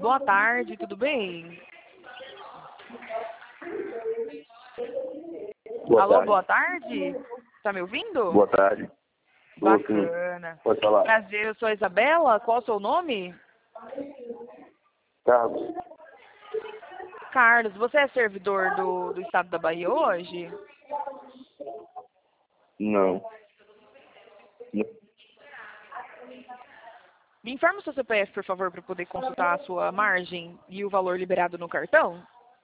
boa tarde, tudo bem? Boa Alô, tarde. boa tarde? Tá me ouvindo? Boa tarde. Boa, sim. Bacana. Pode falar. Prazer, eu sou a Isabela. Qual é o seu nome? Carlos. Carlos, você é servidor do estado da Bahia hoje? Não. Me informa o seu CPF, por favor, para poder consultar a sua margem e o valor liberado no cartão.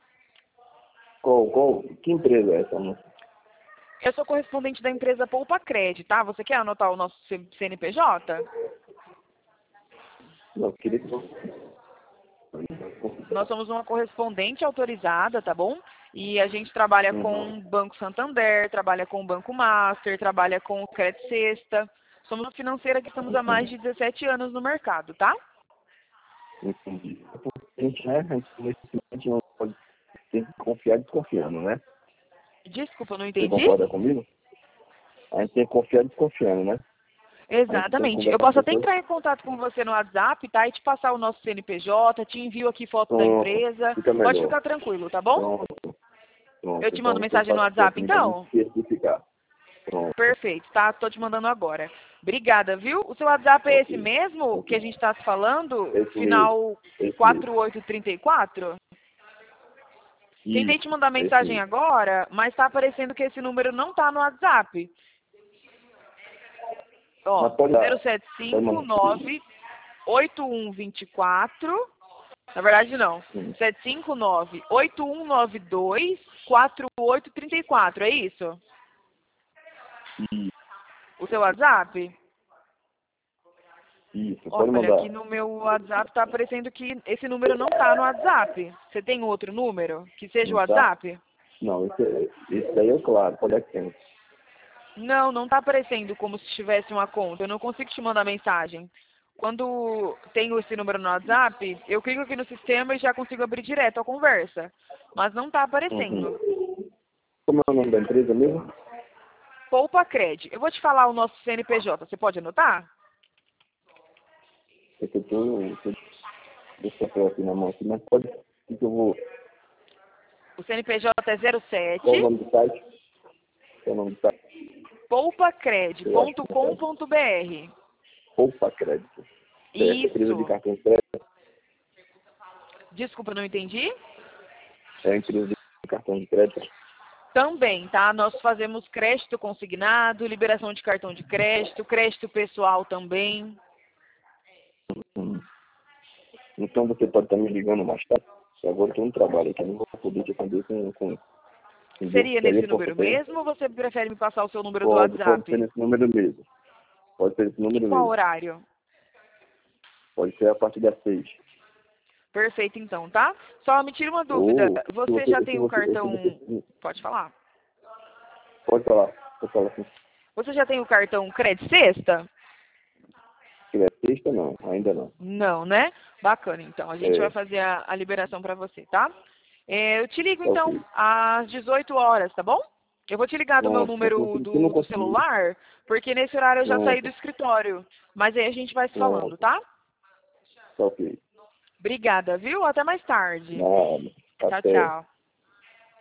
Que empresa é essa, moça? Eu sou correspondente da empresa Poupa Cred, tá? Você quer anotar o nosso CNPJ? Não, queria que Nós somos uma correspondente autorizada, tá bom? E a gente trabalha com o Banco Santander, trabalha com o Banco Master, trabalha com o Credit Sexta. Somos uma financeira que estamos há mais de 17 anos no mercado, tá? Entendi. A gente, né? A gente não pode ter que confiar desconfiando, né? Desculpa, eu não Você entendi? concorda comigo? A gente tem que confiar desconfiando, né? A gente tem que Exatamente. Eu conversar posso com até pessoas. entrar em contato com você no WhatsApp, tá? E te passar o nosso CNPJ, te envio aqui foto da Pronto. empresa. Fica Pode melhor. ficar tranquilo, tá bom? Pronto. Eu Pronto. te mando Então você mensagem no passa WhatsApp, pra mim então? especificar. Pronto. Perfeito, tá? Tô te mandando agora. Obrigada, viu? O seu WhatsApp é esse Ok. mesmo que a gente tá se falando? Esse mesmo. Final Esse mesmo. 4834? Tentei te Isso. mandar Esse mensagem mesmo. agora, mas tá aparecendo que esse número não tá no WhatsApp. Ó, Mas pode dar. Pode mandar. 0759-8124. Na verdade, não. 759-8192-4834. É isso? O seu WhatsApp? Isso, pode Olha, aqui mandar. no meu WhatsApp tá aparecendo que esse número não tá no WhatsApp. Você tem outro número que seja o Não tá? WhatsApp? Não, esse daí é claro, pode ser. Não, não tá aparecendo como se tivesse uma conta. Eu não consigo te mandar mensagem. Quando tenho esse número no WhatsApp, eu clico aqui no sistema e já consigo abrir direto a conversa. Mas não tá aparecendo. Como é o nome da empresa mesmo? Poupa Cred. Eu vou te falar o nosso CNPJ. Você pode anotar? É que eu deixa eu aqui na mão aqui, mas pode que eu vou. O CNPJ é Qual o 07 nome do site? Qual o nome do site? Eu acho que não pode. poupacred.com.br. Poupa Crédito. É empresa de Isso. cartão de crédito. Desculpa, não entendi? É empresa de cartão de crédito. Também, tá? Nós fazemos crédito consignado, liberação de cartão de crédito pessoal também. Hum. Então você pode estar me ligando mais tarde. Agora eu estou no trabalho aqui, eu não vou poder te atender com entendeu? Seria Que aí nesse eu posso número até. mesmo ou você prefere me passar o seu número do Pode ser WhatsApp? nesse número mesmo. Pode ser esse E número qual mesmo. horário? Pode ser a partir das 6. Perfeito, então, tá? Só me tira uma dúvida. Ou se Você já você, tem o se cartão... você Pode falar. pode falar, assim, se Você já tem o cartão Credit Sexta? tiver sexta, não, ainda não. Não, né? Bacana, então. A gente vai É, fazer a liberação para você, tá? Eu te ligo, tá então, ok. às 18 horas, tá bom? Eu vou te ligar do meu Pronto, número se não do conseguir, celular, porque nesse horário eu já saí do pronto, escritório. Mas aí a gente vai se falando, pronto, tá? tá ok. Obrigada, viu? Até mais tarde. Nada, Tchau, até. tchau.